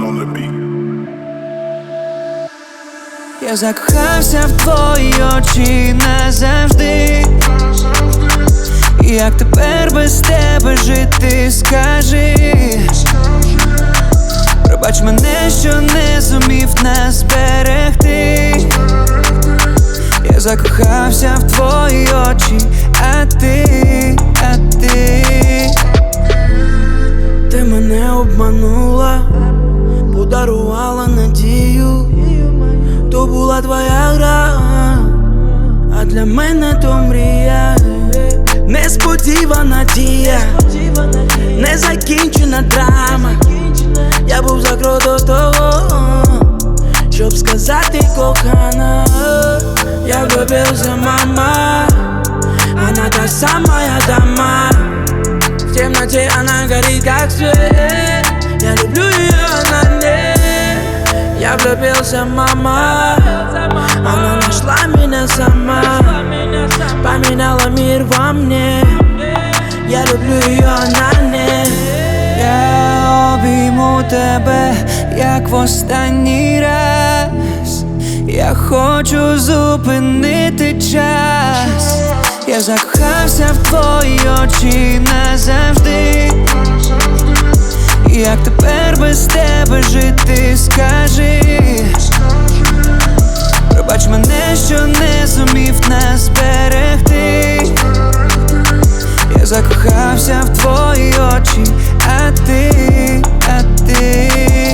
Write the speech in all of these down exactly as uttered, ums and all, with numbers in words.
Я закохався в твої очі назавжди. Як тепер без тебе жити, скажи? Пробач мене, що не зумів нас зберегти. Я закохався в твої очі, а ти, а ти Ти мене обманула, подарувала надію. То була твоя гра, а для мене то мрія. Несподівана дія, незакінчена драма. Я був за крок до того, щоб сказати кохана. Я влюбился, мама, она та самая дама. В темноте она горит как свет. Я люблю ее, она не. Я влюбился, мама, она нашла меня сама. Поменяла мир во мне. Я люблю ее, она не. Я обійму тебе, як в останній раз. Я хочу зупинити час. Я закохався в твої очі назавжди. Як тепер без тебе жити, скажи? Пробач мене, що не зумів нас зберегти. Я закохався в твої очі, а ти, а ти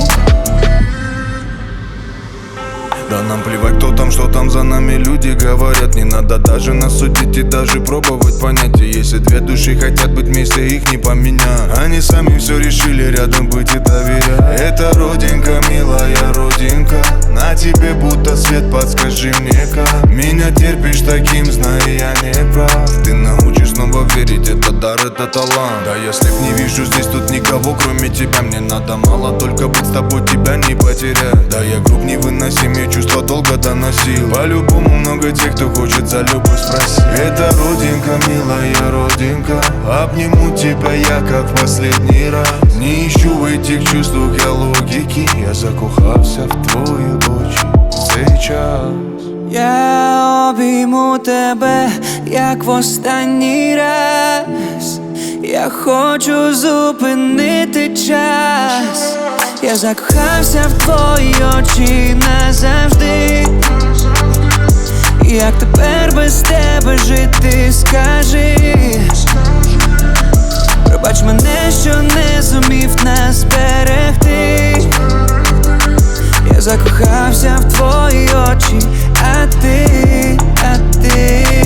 Да нам плевать, кто там, что там за нами люди говорят. Не надо даже нас судить и даже пробовать понять. И если две души хотят быть вместе, их не поменять. Они сами все решили рядом быть и доверять. Это родинка, милая родинка, на тебе будто свет, подскажи мне как. Меня терпишь таким, знай, я не прав. Ты научишь снова верить, это дар, это талант. Да если б не вижу здесь тут никого, кроме тебя. Мне надо мало, только быть с тобой, тебя не потерять. Да я груб невыносим, я чувства долго доносил. По-любому много тех, кто хочет за любовь спросить. Это родинка, милая родинка, обниму тебя я как в последний раз. Не ищу в этих чувствах я логики. Я закохався в твої очі сейчас. Я обійму тебе, як в останній раз. Я хочу зупинити час. Я закохався в твої очі назавжди. Як тепер без тебе жити, скажи? Пробач мене, що не зумів нас зберегти. Я закохався в твої очі, а ти, а ти